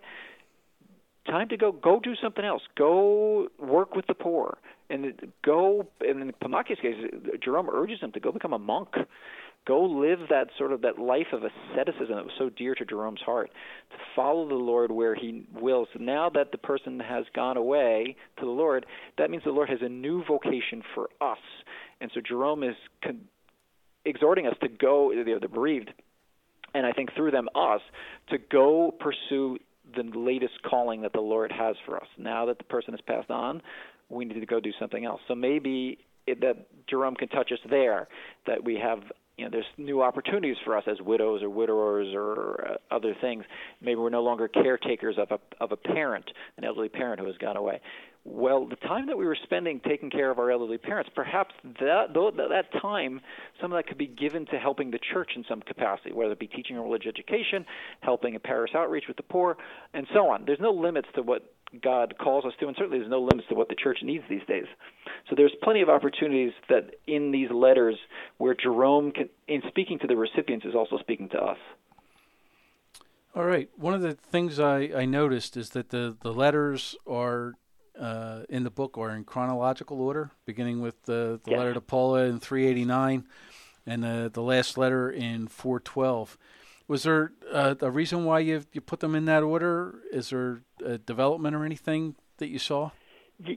Time to go do something else. Go work with the poor. And in Pamachius' case, Jerome urges him to go become a monk. Go live that life of asceticism that was so dear to Jerome's heart, to follow the Lord where he wills. So now that the person has gone away to the Lord, that means the Lord has a new vocation for us. And so Jerome is exhorting us to go, the bereaved, and I think through them us, to go pursue the latest calling that the Lord has for us. Now that the person has passed on, we need to go do something else. So maybe that Jerome can touch us there, that we have, there's new opportunities for us as widows or widowers or other things. Maybe we're no longer caretakers of a parent, an elderly parent who has gone away. Well, the time that we were spending taking care of our elderly parents, perhaps that time, some of that could be given to helping the church in some capacity, whether it be teaching a religious education, helping a parish outreach with the poor, and so on. There's no limits to what God calls us to, and certainly there's no limits to what the church needs these days. So there's plenty of opportunities that in these letters where Jerome, in speaking to the recipients, is also speaking to us. All right. One of the things I noticed is that the letters are in the book are in chronological order, beginning with the letter to Paula in 389 and the last letter in 412. Was there a reason why you put them in that order? Is there a development or anything that you saw?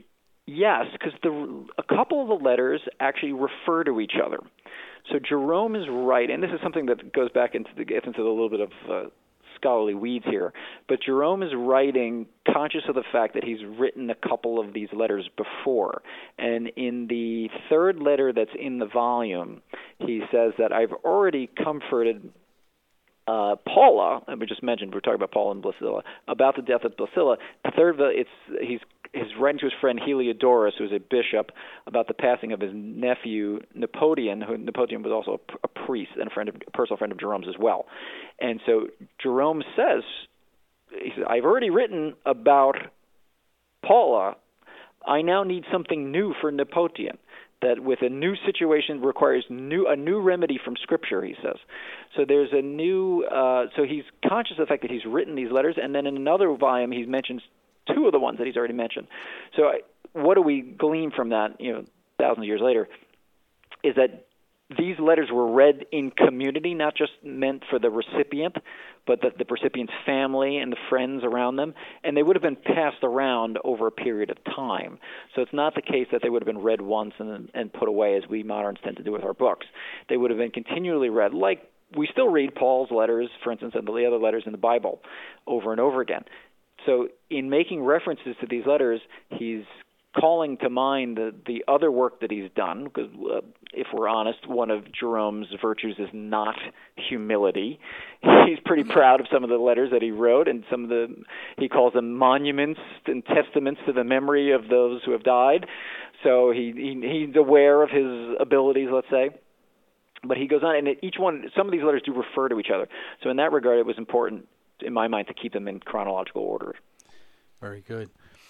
Yes, because a couple of the letters actually refer to each other. So Jerome is right, and this is something that goes back gets into a little bit of scholarly weeds here. But Jerome is writing conscious of the fact that he's written a couple of these letters before. And in the third letter that's in the volume, he says that I've already comforted Paula, and we just mentioned, we're talking about Paula and Blasilla, about the death of Blasilla. The third, he's writing to his friend Heliodorus, who was a bishop, about the passing of his nephew Nepodian, who Nepodian was also a priest and a personal friend of Jerome's as well. And so Jerome says, I've already written about Paula. I now need something new for Nepodian. That with a new situation requires a new remedy from Scripture, he says. So there's a new. So he's conscious of the fact that he's written these letters, and then in another volume he mentions two of the ones that he's already mentioned. So what do we glean from that? Thousands of years later, is that these letters were read in community, not just meant for the recipient, but the recipient's family and the friends around them, and they would have been passed around over a period of time. So it's not the case that they would have been read once and put away, as we moderns tend to do with our books. They would have been continually read, like we still read Paul's letters, for instance, and the other letters in the Bible over and over again. So in making references to these letters, he's calling to mind the other work that he's done, because if we're honest, one of Jerome's virtues is not humility. He's pretty proud of some of the letters that he wrote, and he calls them monuments and testaments to the memory of those who have died. So he's aware of his abilities, let's say. But he goes on, and some of these letters do refer to each other. So in that regard, it was important, in my mind, to keep them in chronological order. Very good.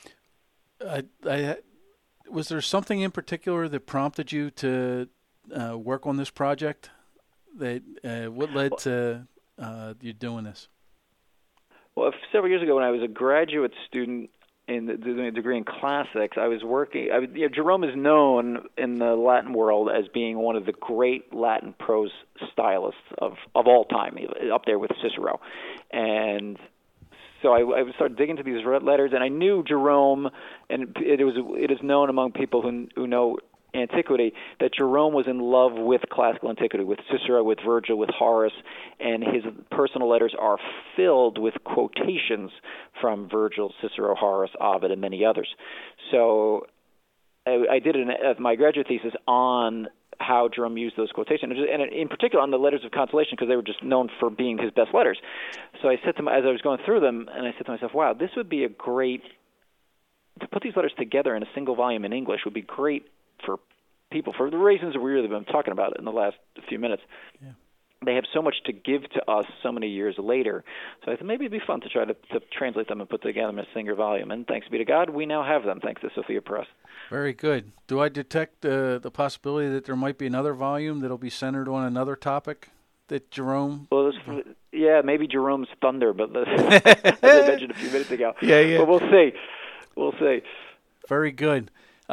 Was there something in particular that prompted you to work on this project? What led to you doing this? Well, several years ago, when I was a graduate student doing a degree in classics, I was working. Jerome is known in the Latin world as being one of the great Latin prose stylists of all time, up there with Cicero, and so I started digging into these letters, and I knew Jerome, and it is known among people who know antiquity that Jerome was in love with classical antiquity, with Cicero, with Virgil, with Horace, and his personal letters are filled with quotations from Virgil, Cicero, Horace, Ovid, and many others. So I did my graduate thesis on how Jerome used those quotations, and in particular on the letters of consolation, because they were just known for being his best letters. So I said to as I was going through them, and I said to myself, wow, this would be to put these letters together in a single volume in English would be great for people, for the reasons that we've really been talking about in the last few minutes. Yeah. They have so much to give to us so many years later. So I thought maybe it'd be fun to try to translate them and put together in a single volume. And thanks be to God, we now have them, thanks to Sophia Press. Very good. Do I detect the possibility that there might be another volume that'll be centered on another topic that Jerome... Well, maybe Jerome's Thunder, but as I mentioned a few minutes ago. Yeah. But we'll see. Very good.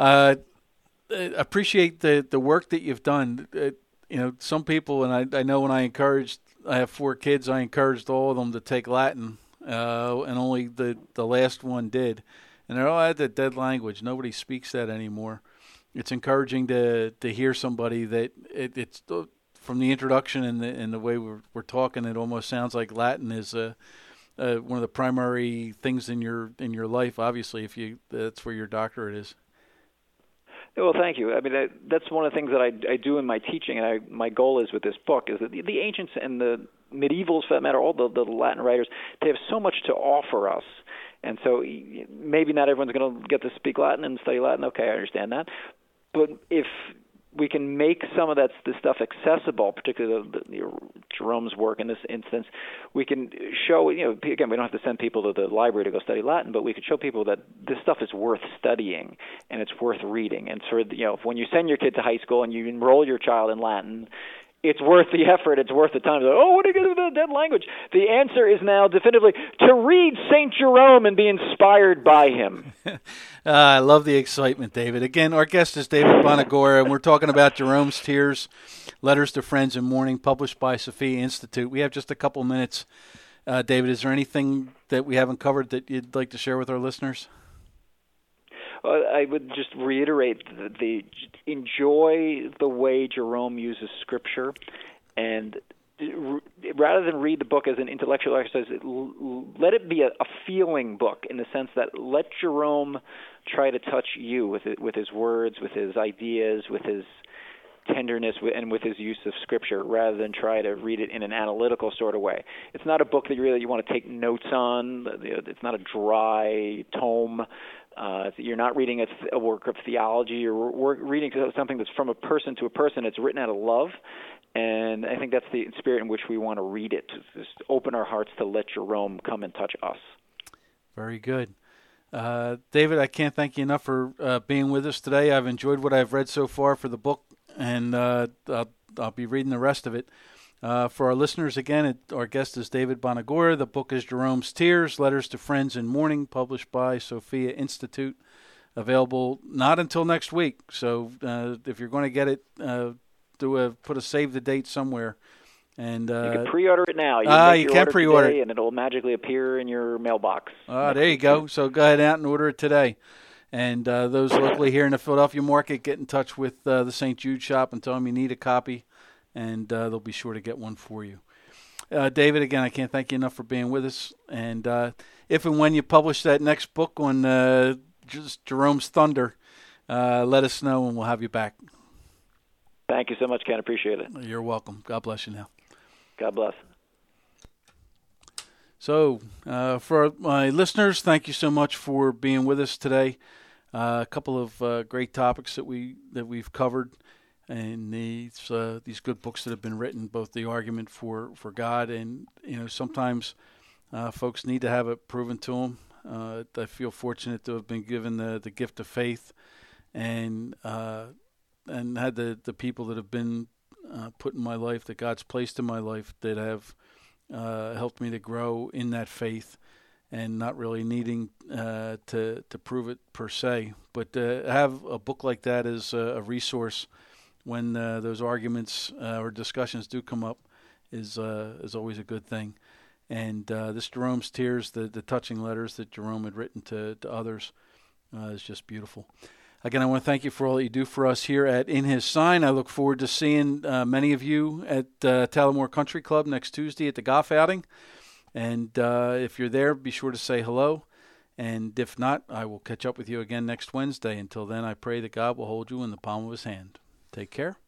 Appreciate the work that you've done. Some people, and I know when I have 4 kids, I encouraged all of them to take Latin, and only the last one did. And that's a dead language. Nobody speaks that anymore. It's encouraging to hear somebody that it's from the introduction and the way we're talking. It almost sounds like Latin is one of the primary things in your life. Obviously, that's where your doctorate is. Well, thank you. I mean, that's one of the things that I do in my teaching, and my goal is with this book is that the ancients and the medievals, for that matter, all the Latin writers, they have so much to offer us. And so maybe not everyone's going to get to speak Latin and study Latin. Okay, I understand that. But if we can make some of this stuff accessible, particularly Jerome's work in this instance, we can show, again, we don't have to send people to the library to go study Latin, but we could show people that this stuff is worth studying and it's worth reading. And when you send your kid to high school and you enroll your child in Latin, it's worth the effort. It's worth the time. What are you going to do with that dead language? The answer is now definitively to read St. Jerome and be inspired by him. I love the excitement, David. Again, our guest is David Bonagora, and we're talking about Jerome's Tears, Letters to Friends in Mourning, published by Sophia Institute. We have just a couple minutes. David, is there anything that we haven't covered that you'd like to share with our listeners? I would just reiterate enjoy the way Jerome uses Scripture, and rather than read the book as an intellectual exercise, let it be a feeling book, in the sense that let Jerome try to touch you with his words, with his ideas, with his tenderness, and with his use of Scripture, rather than try to read it in an analytical sort of way. It's not a book that you want to take notes on. It's not a dry tome. You're not reading a work of theology. You're reading something that's from a person to a person. It's written out of love, and I think that's the spirit in which we want to read it. Just open our hearts to let Jerome come and touch us. Very good. David, I can't thank you enough for being with us today. I've enjoyed what I've read so far for the book, and I'll be reading the rest of it. For our listeners, again, our guest is David Bonagura. The book is Jerome's Tears, Letters to Friends in Mourning, published by Sophia Institute. Available not until next week. So if you're going to get it, put a save the date somewhere. And you can pre-order it now. You can pre-order it, and it'll magically appear in your mailbox. There you go. So go ahead out and order it today. And those locally here in the Philadelphia market, get in touch with the St. Jude shop and tell them you need a copy, and they'll be sure to get one for you. David, again, I can't thank you enough for being with us. And if and when you publish that next book on just Jerome's Thunder, let us know and we'll have you back. Thank you so much, Ken. Appreciate it. You're welcome. God bless you now. God bless. So, for my listeners, thank you so much for being with us today. A couple of great topics that we've covered, and these good books that have been written, both the argument for God, and sometimes folks need to have it proven to them. I feel fortunate to have been given the gift of faith, and had the people that have been put in my life, that God's placed in my life, that have helped me to grow in that faith, and not really needing to prove it per se, but have a book like that as a resource when those arguments or discussions do come up is always a good thing. And this Jerome's Tears, the touching letters that Jerome had written to others, is just beautiful. Again, I want to thank you for all that you do for us here at In His Sign. I look forward to seeing many of you at Tallamore Country Club next Tuesday at the golf outing. And if you're there, be sure to say hello. And if not, I will catch up with you again next Wednesday. Until then, I pray that God will hold you in the palm of His hand. Take care.